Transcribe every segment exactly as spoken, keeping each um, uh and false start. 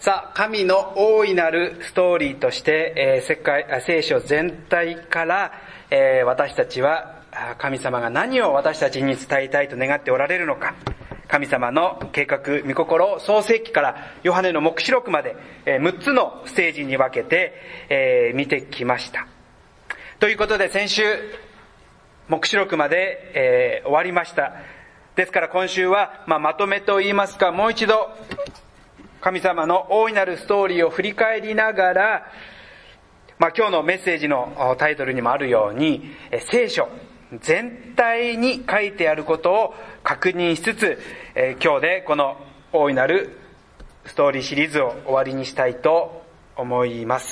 さあ、神の大いなるストーリーとして、えー、世界聖書全体から、えー、私たちは神様が何を私たちに伝えたいと願っておられるのか、神様の計画、御心を創世記からヨハネの黙示録まで、えー、むっつのステージに分けて、えー、見てきました。ということで先週黙示録まで、えー、終わりました。ですから今週は、まあ、まとめと言いますか、もう一度神様の大いなるストーリーを振り返りながら、まあ、今日のメッセージのタイトルにもあるように、聖書全体に書いてあることを確認しつつ、えー、今日でこの大いなるストーリーシリーズを終わりにしたいと思います。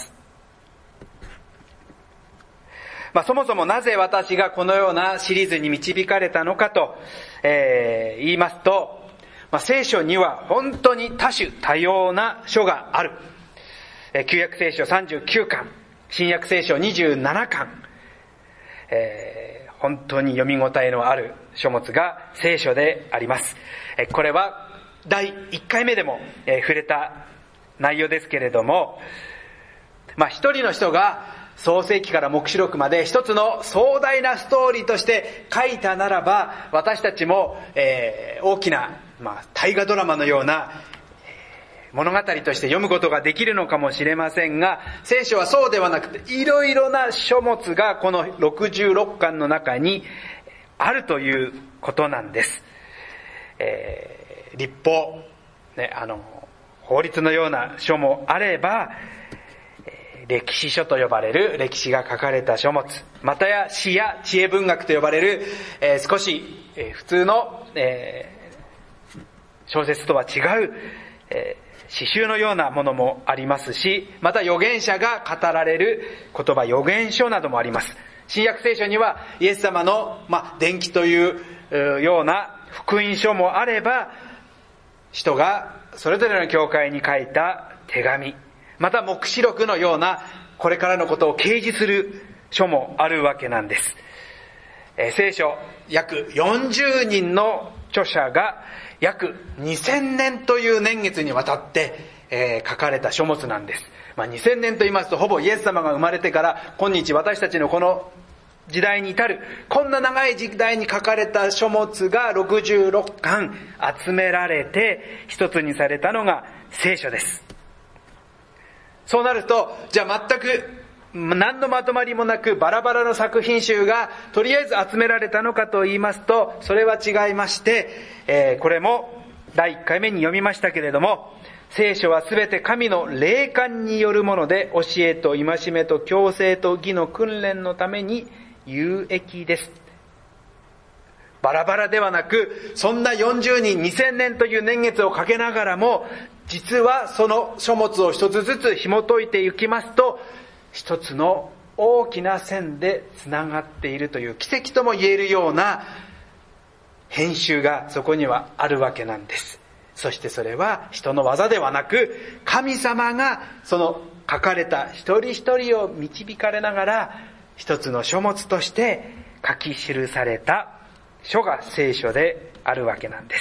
まあ、そもそもなぜ私がこのようなシリーズに導かれたのかと、えー、言いますと、まあ、聖書には本当に多種多様な書がある。旧約聖書さんじゅうきゅうかん、新約聖書にじゅうななかん、えー、本当に読み応えのある書物が聖書であります。これはだいいっかいめでも触れた内容ですけれども、まあ一人の人が創世記から黙示録まで一つの壮大なストーリーとして書いたならば、私たちも、えー、大きな、まあ、大河ドラマのような物語として読むことができるのかもしれませんが、聖書はそうではなくて、いろいろな書物がこのろくじゅうろっかんの中にあるということなんです。えー、律法、ね、あの法律のような書もあれば、歴史書と呼ばれる歴史が書かれた書物、またや詩や知恵文学と呼ばれる、えー、少し、えー、普通の、えー、小説とは違う、えー、詩集のようなものもありますし、また預言者が語られる言葉、預言書などもあります。新約聖書にはイエス様の、まあ、伝記というような福音書もあれば、人がそれぞれの教会に書いた手紙、また黙示録のようなこれからのことを掲示する書もあるわけなんです。えー、聖書約よんじゅうにんの著者が約にせんねんという年月にわたって、えー、書かれた書物なんです。まあ、にせんねんと言いますと、ほぼイエス様が生まれてから今日私たちのこの時代に至る、こんな長い時代に書かれた書物がろくじゅうろっかん集められて一つにされたのが聖書です。そうなると、じゃあ全く何のまとまりもなくバラバラの作品集がとりあえず集められたのかと言いますと、それは違いまして、えー、これもだいいっかいめに読みましたけれども、聖書はすべて神の霊感によるもので、教えと戒めと矯正と義の訓練のために有益です。バラバラではなく、そんなよんじゅうにんにせんねんという年月をかけながらも、実はその書物を一つずつ紐解いていきますと、一つの大きな線でつながっているという奇跡とも言えるような編集がそこにはあるわけなんです。そしてそれは人の技ではなく、神様がその書かれた一人一人を導かれながら、一つの書物として書き記された書が聖書であるわけなんです。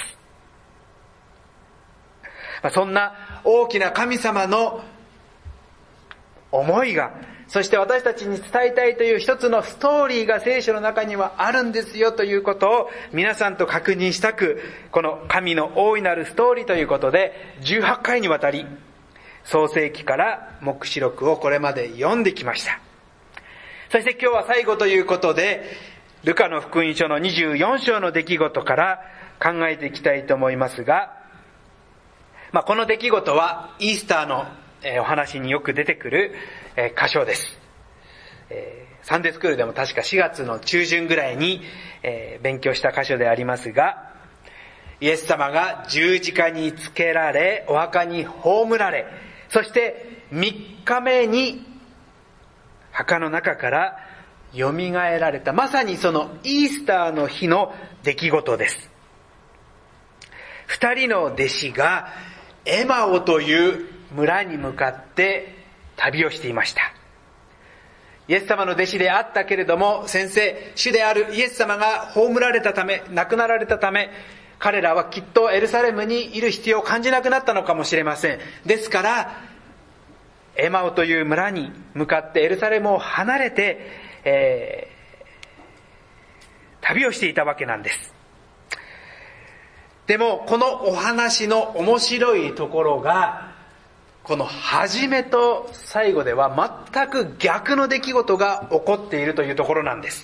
そんな大きな神様の思いが、そして私たちに伝えたいという一つのストーリーが聖書の中にはあるんですよということを皆さんと確認したく、この神の大いなるストーリーということでじゅうはちかいにわたり創世記から黙示録をこれまで読んできました。そして今日は最後ということで、ルカの福音書のにじゅうよんしょうの出来事から考えていきたいと思いますが、まあ、この出来事はイースターのお話によく出てくる箇所です。サンデースクールでも確かしがつの中旬ぐらいに勉強した箇所でありますが、イエス様が十字架につけられ、お墓に葬られ、そしてみっかめに墓の中から蘇られた、まさにそのイースターの日の出来事です。二人の弟子がエマオという村に向かって旅をしていました。イエス様の弟子であったけれども、先生、主であるイエス様が葬られたため、亡くなられたため、 彼らはきっとエルサレムにいる必要を感じなくなったのかもしれません。ですから、エマオという村に向かってエルサレムを離れて、えー、旅をしていたわけなんです。でも、このお話の面白いところが、この初めと最後では全く逆の出来事が起こっているというところなんです。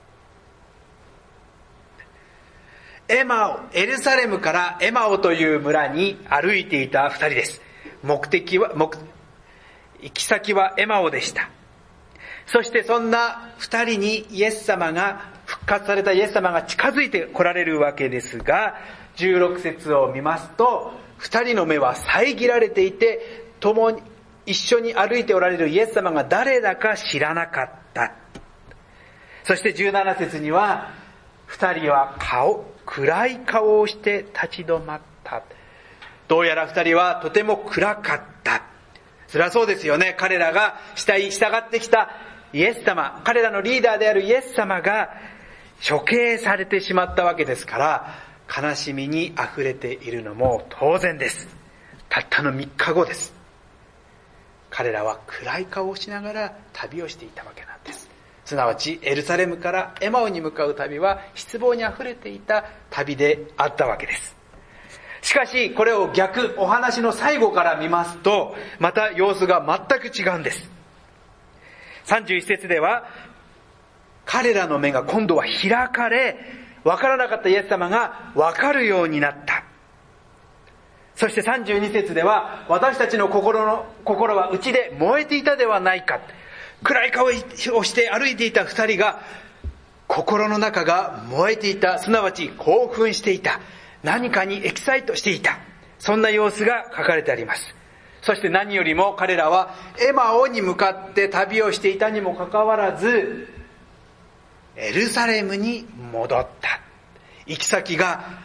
エマオ、エルサレムからエマオという村に歩いていた二人です。目的は、目、行き先はエマオでした。そしてそんな二人にイエス様が、復活されたイエス様が近づいて来られるわけですが、じゅうろく節を見ますと、二人の目は遮られていて、共に一緒に歩いておられるイエス様が誰だか知らなかった。そしてじゅうなな節には、二人は顔、暗い顔をして立ち止まった。どうやら二人はとても暗かった。それはそうですよね。彼らが従ってきたイエス様、彼らのリーダーであるイエス様が処刑されてしまったわけですから、悲しみに溢れているのも当然です。たったのみっかごです。彼らは暗い顔をしながら旅をしていたわけなんです。すなわちエルサレムからエマオに向かう旅は失望に溢れていた旅であったわけです。しかしこれを逆、お話の最後から見ますと、また様子が全く違うんです。さんじゅういち節では、彼らの目が今度は開かれ、わからなかったイエス様がわかるようになった。そしてさんじゅうに節では、私たちの心の、心は内で燃えていたではないか。暗い顔をして歩いていた二人が、心の中が燃えていた。すなわち興奮していた。何かにエキサイトしていた。そんな様子が書かれてあります。そして何よりも彼らはエマオに向かって旅をしていたにもかかわらず、エルサレムに戻った。行き先が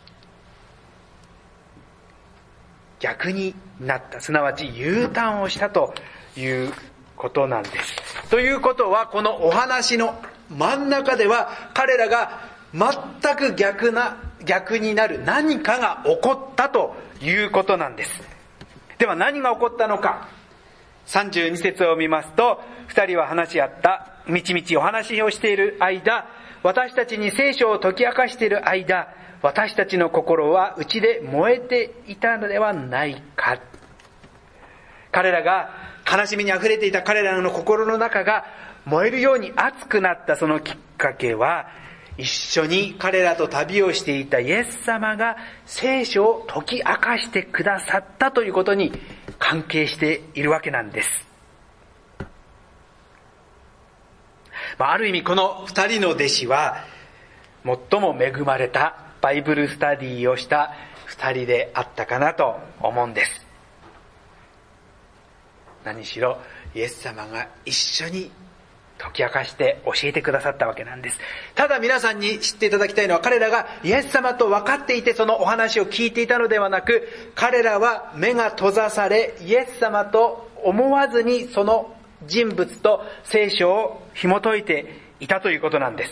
逆になった。すなわち U ターンをしたということなんです。ということは、このお話の真ん中では彼らが全く逆な、逆になる何かが起こったということなんです。では何が起こったのか。さんじゅうに節を見ますと、二人は話し合った。みちみちお話をしている間、私たちに聖書を解き明かしている間、私たちの心は内で燃えていたのではないか。彼らが悲しみに溢れていた彼らの心の中が燃えるように熱くなったそのきっかけは、一緒に彼らと旅をしていたイエス様が聖書を解き明かしてくださったということに関係しているわけなんです。まあ、ある意味この二人の弟子は最も恵まれたバイブルスタディをした二人であったかなと思うんです。何しろイエス様が一緒に解き明かして教えてくださったわけなんです。ただ皆さんに知っていただきたいのは、彼らがイエス様と分かっていてそのお話を聞いていたのではなく、彼らは目が閉ざされ、イエス様と思わずにその人物と聖書を紐解いていたということなんです。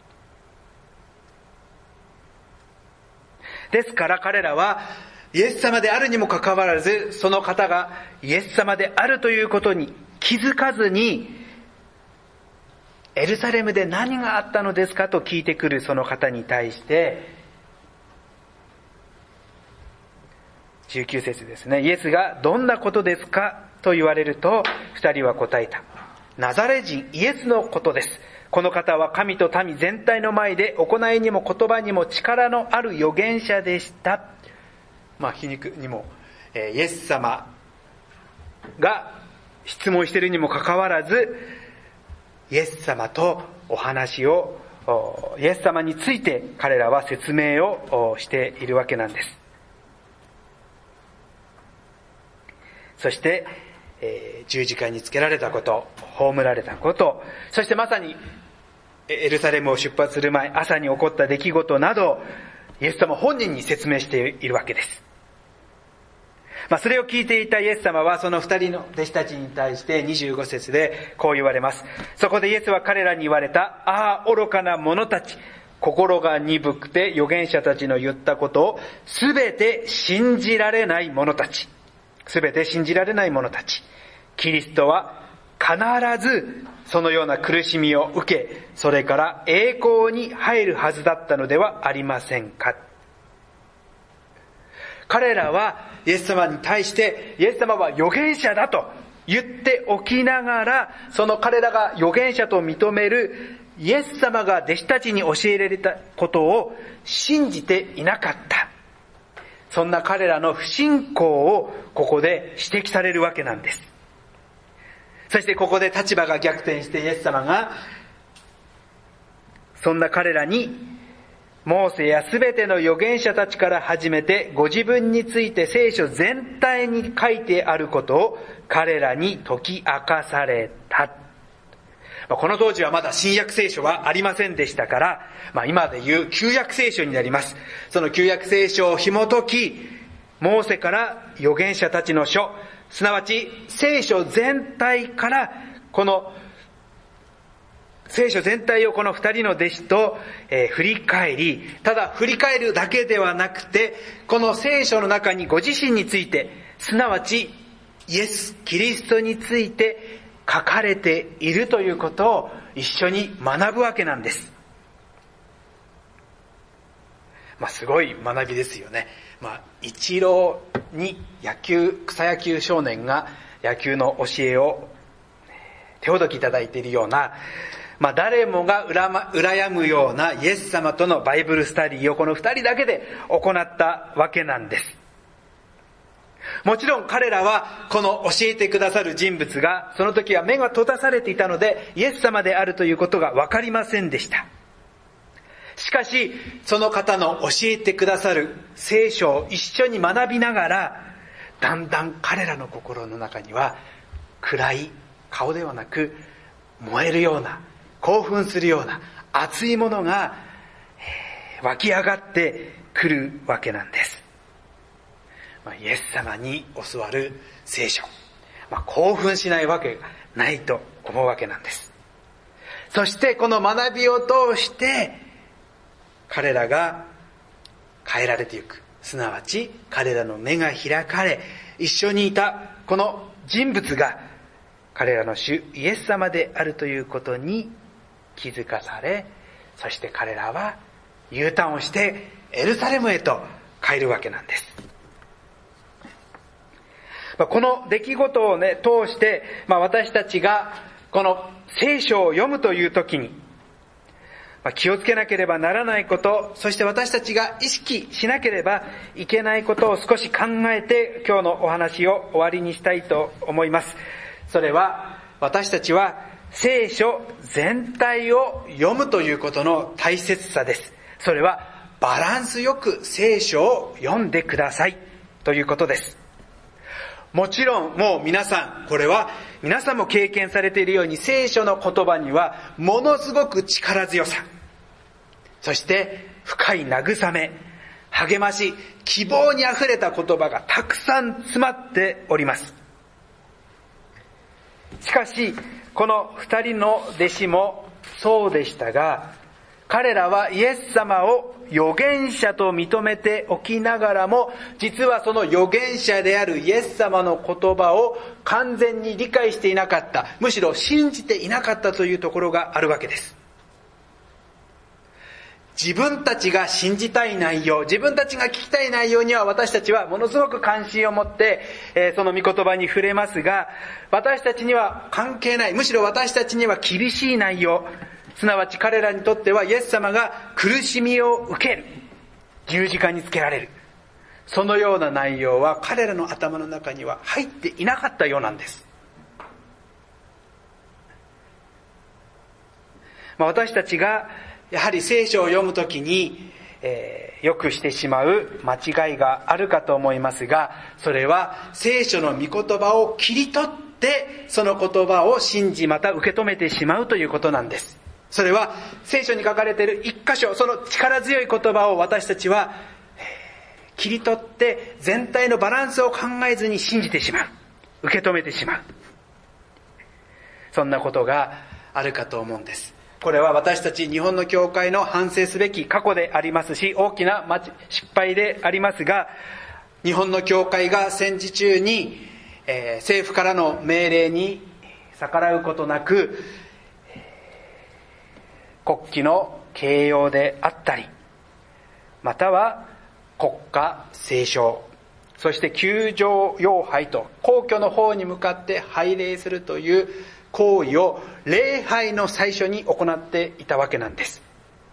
ですから彼らはイエス様であるにもかかわらず、その方がイエス様であるということに気づかずに、エルサレムで何があったのですかと聞いてくるその方に対して、じゅうきゅう節ですね。イエスがどんなことですかと言われると、二人は答えた。ナザレ人イエスのことです。この方は神と民全体の前で行いにも言葉にも力のある預言者でした。まあ皮肉にも、えー、イエス様が質問しているにもかかわらず、イエス様とお話を、イエス様について彼らは説明をしているわけなんです。そして、えー、十字架につけられたこと、葬られたこと、そしてまさにエルサレムを出発する前、朝に起こった出来事など、イエス様本人に説明しているわけです。まあ、それを聞いていたイエス様はその二人の弟子たちに対してにじゅうご節でこう言われます。そこでイエスは彼らに言われた。ああ、愚かな者たち。 心が鈍くて預言者たちの言ったことをすべて信じられない者たち。すべて信じられない者たち。キリストは必ずそのような苦しみを受け、それから栄光に入るはずだったのではありませんか。彼らはイエス様に対してイエス様は預言者だと言っておきながら、その彼らが預言者と認めるイエス様が弟子たちに教えられたことを信じていなかった。そんな彼らの不信仰をここで指摘されるわけなんです。そしてここで立場が逆転してイエス様がそんな彼らにモーセやすべての預言者たちから始めてご自分について聖書全体に書いてあることを彼らに解き明かされた。この当時はまだ新約聖書はありませんでしたから、まあ、今でいう旧約聖書になります。その旧約聖書を紐解き、モーセから預言者たちの書、すなわち聖書全体からこの聖書全体をこの二人の弟子と、えー、振り返り、ただ振り返るだけではなくて、この聖書の中にご自身について、すなわちイエス・キリストについて書かれているということを一緒に学ぶわけなんです。まあすごい学びですよね。まあ一郎に野球、草野球少年が野球の教えを手ほどきいただいているような、まあ誰もが羨むようなイエス様とのバイブルスタディをこの二人だけで行ったわけなんです。もちろん彼らはこの教えてくださる人物がその時は目が閉ざされていたのでイエス様であるということがわかりませんでした。しかしその方の教えてくださる聖書を一緒に学びながら、だんだん彼らの心の中には暗い顔ではなく燃えるような、興奮するような熱いものが湧き上がってくるわけなんです。イエス様に教わる聖書、まあ、興奮しないわけがないと思うわけなんです。そしてこの学びを通して彼らが変えられていく、すなわち彼らの目が開かれ、一緒にいたこの人物が彼らの主イエス様であるということに気づかされ、そして彼らは U ターンをしてエルサレムへと帰るわけなんです。この出来事をね、通して、まあ、私たちがこの聖書を読むという時に、まあ、気をつけなければならないこと、そして私たちが意識しなければいけないことを少し考えて今日のお話を終わりにしたいと思います。それは私たちは聖書全体を読むということの大切さです。それはバランスよく聖書を読んでくださいということです。もちろんもう皆さん、これは皆さんも経験されているように聖書の言葉にはものすごく力強さ、そして深い慰め、励まし、希望にあふれた言葉がたくさん詰まっております。しかしこの二人の弟子もそうでしたが、彼らはイエス様を預言者と認めておきながらも、実はその預言者であるイエス様の言葉を完全に理解していなかった、むしろ信じていなかったというところがあるわけです。自分たちが信じたい内容、自分たちが聞きたい内容には私たちはものすごく関心を持って、えー、その御言葉に触れますが、私たちには関係ない、むしろ私たちには厳しい内容、すなわち彼らにとってはイエス様が苦しみを受ける、十字架につけられる、そのような内容は彼らの頭の中には入っていなかったようなんです。まあ、私たちがやはり聖書を読むときに、えー、よくしてしまう間違いがあるかと思いますが、それは聖書の御言葉を切り取ってその言葉を信じ、また受け止めてしまうということなんです。それは聖書に書かれている一箇所、その力強い言葉を私たちは切り取って全体のバランスを考えずに信じてしまう、受け止めてしまう、そんなことがあるかと思うんです。 これは私たち日本の教会の反省すべき過去でありますし、大きな失敗でありますが、日本の教会が戦時中に、えー、政府からの命令に逆らうことなく、国旗の掲揚であったり、または国歌斉唱、そして宮城遥拝と皇居の方に向かって拝礼するという行為を礼拝の最初に行っていたわけなんです。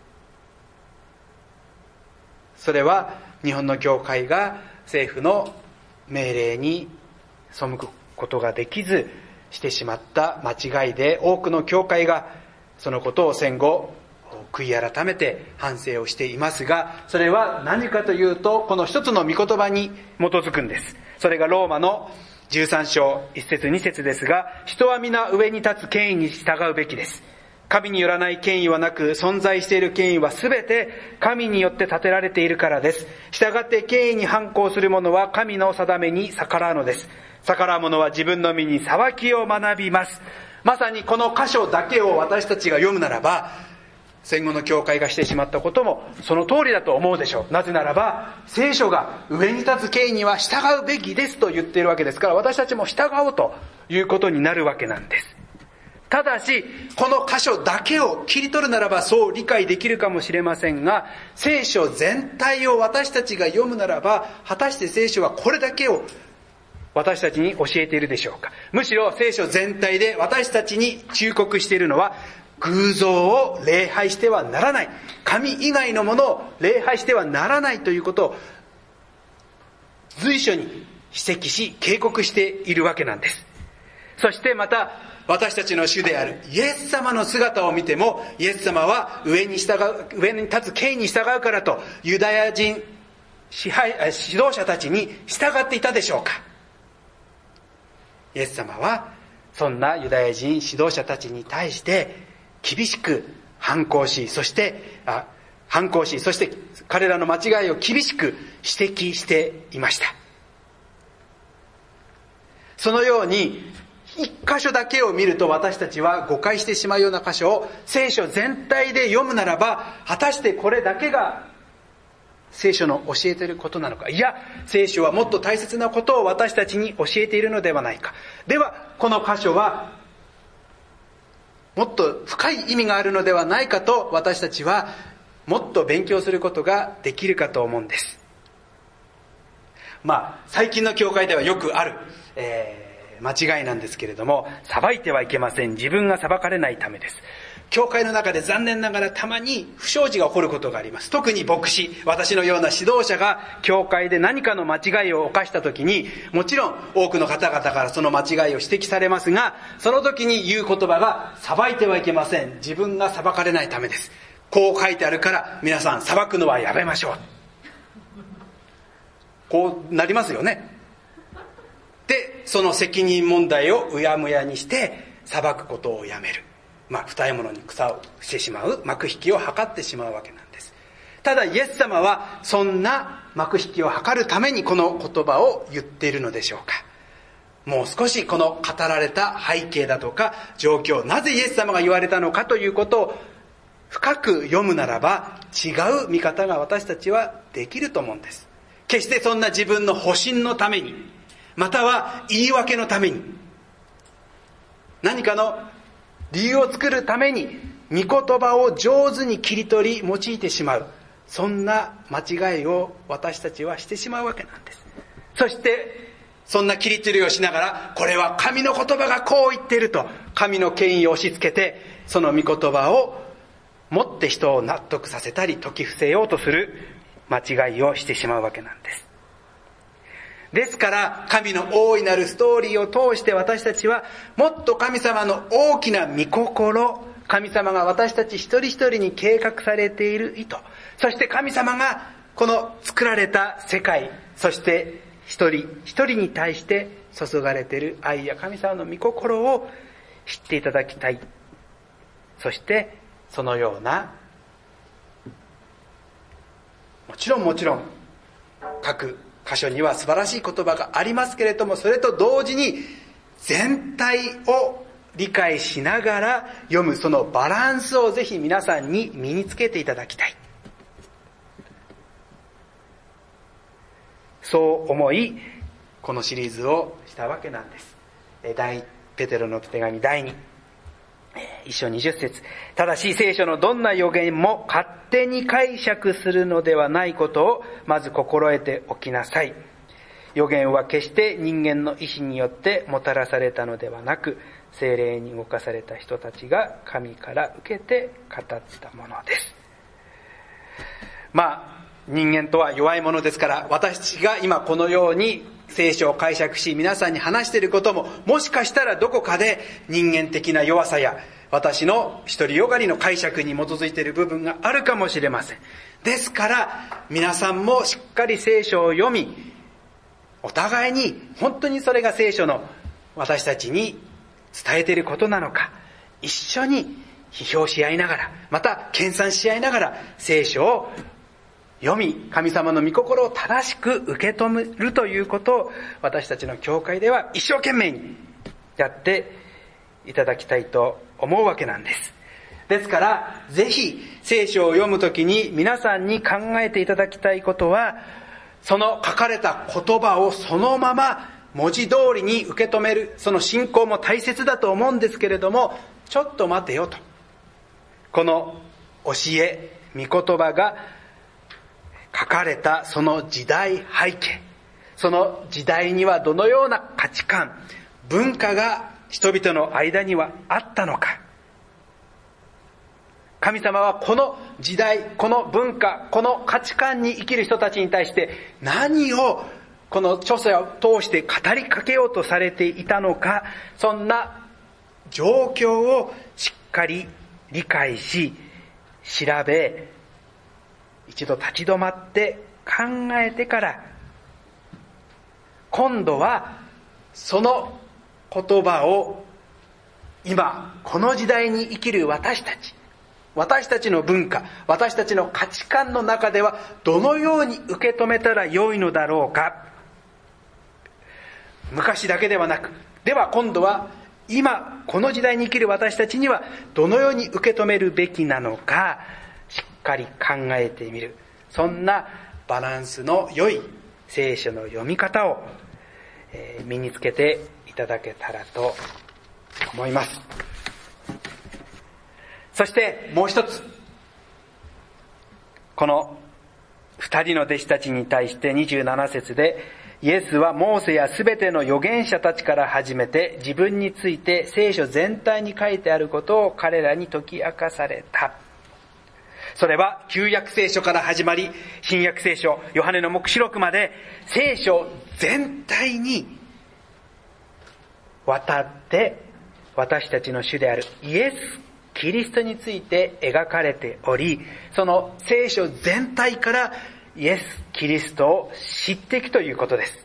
それは日本の教会が政府の命令に背くことができずしてしまった間違いで、多くの教会がそのことを戦後悔い改めて反省をしていますが、それは何かというと、この一つの御言葉に基づくんです。それがローマのじゅうさん章いち節に節ですが、人は皆上に立つ権威に従うべきです。神によらない権威はなく、存在している権威はすべて神によって立てられているからです。従って権威に反抗する者は神の定めに逆らうのです。逆らう者は自分の身に裁きを学びます。まさにこの箇所だけを私たちが読むならば、戦後の教会がしてしまったこともその通りだと思うでしょう。なぜならば、聖書が上に立つ権威には従うべきですと言っているわけですから、私たちも従おうということになるわけなんです。ただし、この箇所だけを切り取るならばそう理解できるかもしれませんが、聖書全体を私たちが読むならば、果たして聖書はこれだけを私たちに教えているでしょうか。むしろ聖書全体で私たちに忠告しているのは、偶像を礼拝してはならない、神以外のものを礼拝してはならないということを随所に指摘し警告しているわけなんです。そしてまた、私たちの主であるイエス様の姿を見ても、イエス様は上に従う、上に立つ権威に従うからとユダヤ人支配指導者たちに従っていたでしょうか。イエス様はそんなユダヤ人指導者たちに対して厳しく反抗し、そしてあ反抗し、そして彼らの間違いを厳しく指摘していました。そのように一箇所だけを見ると私たちは誤解してしまうような箇所を聖書全体で読むならば、果たしてこれだけが聖書の教えていることなのか。いや、聖書はもっと大切なことを私たちに教えているのではないか。ではこの箇所はもっと深い意味があるのではないかと、私たちはもっと勉強することができるかと思うんです。まあ最近の教会ではよくある、えー間違いなんですけれども、裁いてはいけません。自分が裁かれないためです。教会の中で残念ながらたまに不祥事が起こることがあります。特に牧師、私のような指導者が教会で何かの間違いを犯した時に、もちろん多くの方々からその間違いを指摘されますが、その時に言う言葉が、裁いてはいけません。自分が裁かれないためです。こう書いてあるから皆さん裁くのはやめましょう。こうなりますよね。で、その責任問題をうやむやにして裁くことをやめる。まあ、二重物に草をしてしまう、幕引きを図ってしまうわけなんです。ただイエス様はそんな幕引きを図るためにこの言葉を言っているのでしょうか。もう少しこの語られた背景だとか状況、なぜイエス様が言われたのかということを深く読むならば、違う見方が私たちはできると思うんです。決してそんな自分の保身のために、または言い訳のために、何かの理由を作るために御言葉を上手に切り取り用いてしまう、そんな間違いを私たちはしてしまうわけなんです。そしてそんな切り取りをしながら、これは神の言葉がこう言っていると神の権威を押し付けて、その御言葉を持って人を納得させたり説き伏せようとする間違いをしてしまうわけなんです。ですから神の大いなるストーリーを通して私たちはもっと神様の大きな御心、神様が私たち一人一人に計画されている意図、そして神様がこの作られた世界、そして一人一人に対して注がれている愛や神様の御心を知っていただきたい。そしてそのような、もちろんもちろん各箇所には素晴らしい言葉がありますけれども、それと同時に全体を理解しながら読む、そのバランスをぜひ皆さんに身につけていただきたい。そう思い、このシリーズをしたわけなんです。第ペテロの手紙だいに一章にじゅっ節。ただし聖書のどんな預言も勝手に解釈するのではないことをまず心得ておきなさい。預言は決して人間の意志によってもたらされたのではなく、聖霊に動かされた人たちが神から受けて語ったものです。まあ人間とは弱いものですから、私が今このように聖書を解釈し皆さんに話していることも、もしかしたらどこかで人間的な弱さや私の独りよがりの解釈に基づいている部分があるかもしれません。ですから皆さんもしっかり聖書を読み、お互いに本当にそれが聖書の私たちに伝えていることなのか、一緒に批評し合いながら、また研鑽し合いながら聖書を読み、神様の御心を正しく受け止めるということを私たちの教会では一生懸命にやっていただきたいと思うわけなんです。ですからぜひ聖書を読むときに皆さんに考えていただきたいことは、その書かれた言葉をそのまま文字通りに受け止める、その信仰も大切だと思うんですけれども、ちょっと待てよと。この教え、御言葉が書かれたその時代背景、その時代にはどのような価値観、文化が人々の間にはあったのか。神様はこの時代、この文化、この価値観に生きる人たちに対して何をこの著書を通して語りかけようとされていたのか、そんな状況をしっかり理解し、調べ、一度立ち止まって考えてから、今度はその言葉を今この時代に生きる私たち、私たちの文化、私たちの価値観の中ではどのように受け止めたらよいのだろうか。昔だけではなく、では今度は今この時代に生きる私たちにはどのように受け止めるべきなのか、しっかり考えてみる、そんなバランスの良い聖書の読み方を、えー、身につけていただけたらと思います。そしてもう一つ、この二人の弟子たちに対してにじゅうなな節で、イエスはモーセやすべての預言者たちから始めて自分について聖書全体に書いてあることを彼らに解き明かされた。それは旧約聖書から始まり、新約聖書、ヨハネの黙示録まで聖書全体にわたって私たちの主であるイエス・キリストについて描かれており、その聖書全体からイエス・キリストを知っていくということです。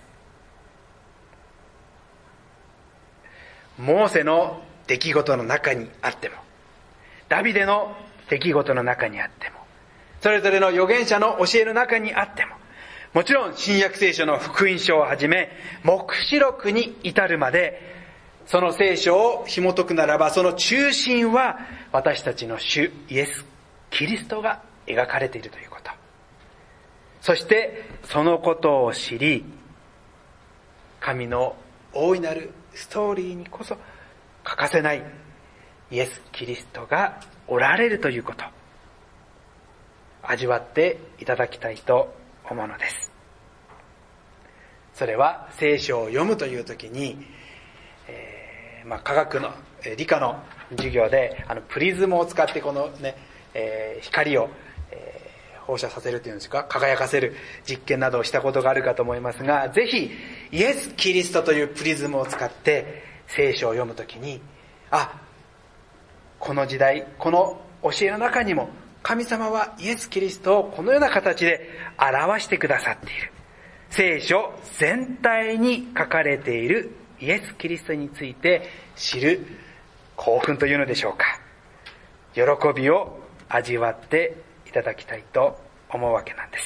モーセの出来事の中にあっても、ダビデの出来事の中にあっても、それぞれの預言者の教えの中にあっても、もちろん新約聖書の福音書をはじめ黙示録に至るまで、その聖書を紐解くならば、その中心は私たちの主イエス・キリストが描かれているということ。そしてそのことを知り、神の大いなるストーリーにこそ欠かせないイエス・キリストがおられるということ、味わっていただきたいと思うのです。それは聖書を読むというときに、えーまあ、科学の理科の授業であのプリズムを使ってこのね、えー、光を、えー、放射させるというんですか、輝かせる実験などをしたことがあるかと思いますが、ぜひイエス・キリストというプリズムを使って聖書を読むときに、あ、この時代、この教えの中にも神様はイエス・キリストをこのような形で表してくださっている。聖書全体に書かれているイエス・キリストについて知る興奮というのでしょうか。喜びを味わっていただきたいと思うわけなんです。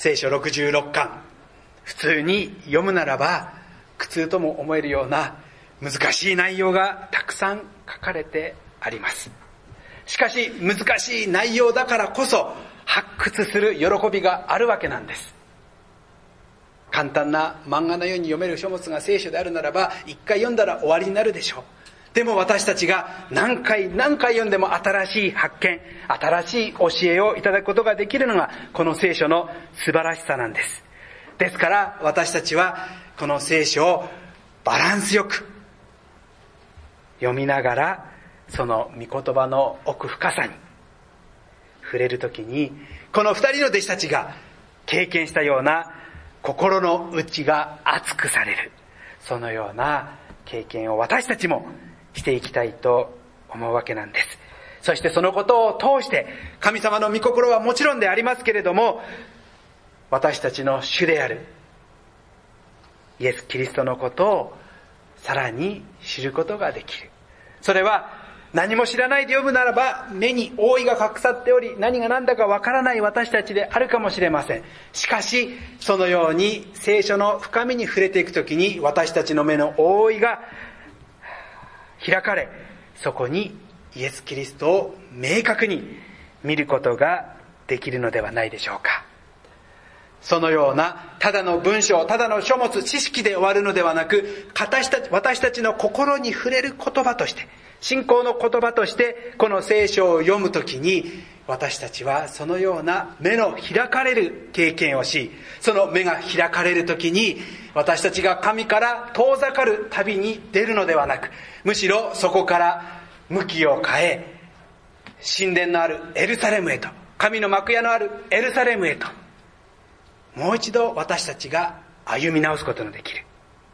聖書ろくじゅうろっかん、普通に読むならば苦痛とも思えるような難しい内容がたくさん書かれてあります。しかし難しい内容だからこそ発掘する喜びがあるわけなんです。簡単な漫画のように読める書物が聖書であるならば一回読んだら終わりになるでしょう。でも私たちが何回何回読んでも新しい発見、新しい教えをいただくことができるのがこの聖書の素晴らしさなんです。ですから私たちはこの聖書をバランスよく読みながら、その御言葉の奥深さに触れるときに、この二人の弟子たちが経験したような心の内が熱くされる、そのような経験を私たちもしていきたいと思うわけなんです。そしてそのことを通して神様の御心はもちろんでありますけれども、私たちの主であるイエス・キリストのことをさらに知ることができる。それは何も知らないで読むならば目に覆いが隠さっており、何が何だかわからない私たちであるかもしれません。しかしそのように聖書の深みに触れていくときに、私たちの目の覆いが開かれ、そこにイエス・キリストを明確に見ることができるのではないでしょうか。そのようなただの文章、ただの書物、知識で終わるのではなく、私たち、私たちの心に触れる言葉として、信仰の言葉としてこの聖書を読むときに、私たちはそのような目の開かれる経験をし、その目が開かれるときに私たちが神から遠ざかる旅に出るのではなく、むしろそこから向きを変え、神殿のあるエルサレムへと、神の幕屋のあるエルサレムへと、もう一度私たちが歩み直すことのできる、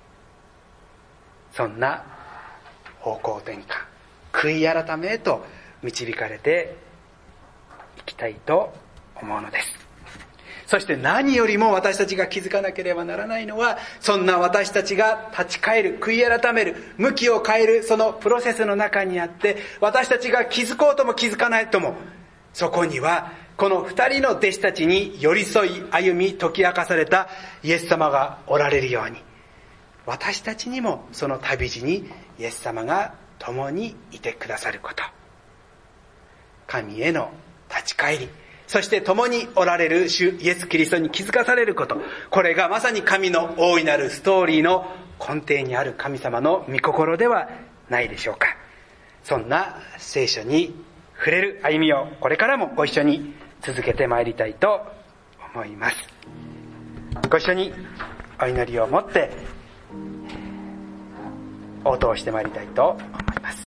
そんな方向転換、悔い改めへと導かれていきたいと思うのです。そして何よりも私たちが気づかなければならないのは、そんな私たちが立ち返る、悔い改める、向きを変えるそのプロセスの中にあって、私たちが気づこうとも気づかないとも、そこにはこの二人の弟子たちに寄り添い歩み解き明かされたイエス様がおられるように、私たちにもその旅路にイエス様が共にいてくださること、神への立ち返り、そして共におられる主イエス・キリストに気づかされること、これがまさに神の大いなるストーリーの根底にある神様の御心ではないでしょうか。そんな聖書に触れる歩みをこれからもご一緒に続けてまいりたいと思います。ご一緒にお祈りを持って応答してまいりたいと思います。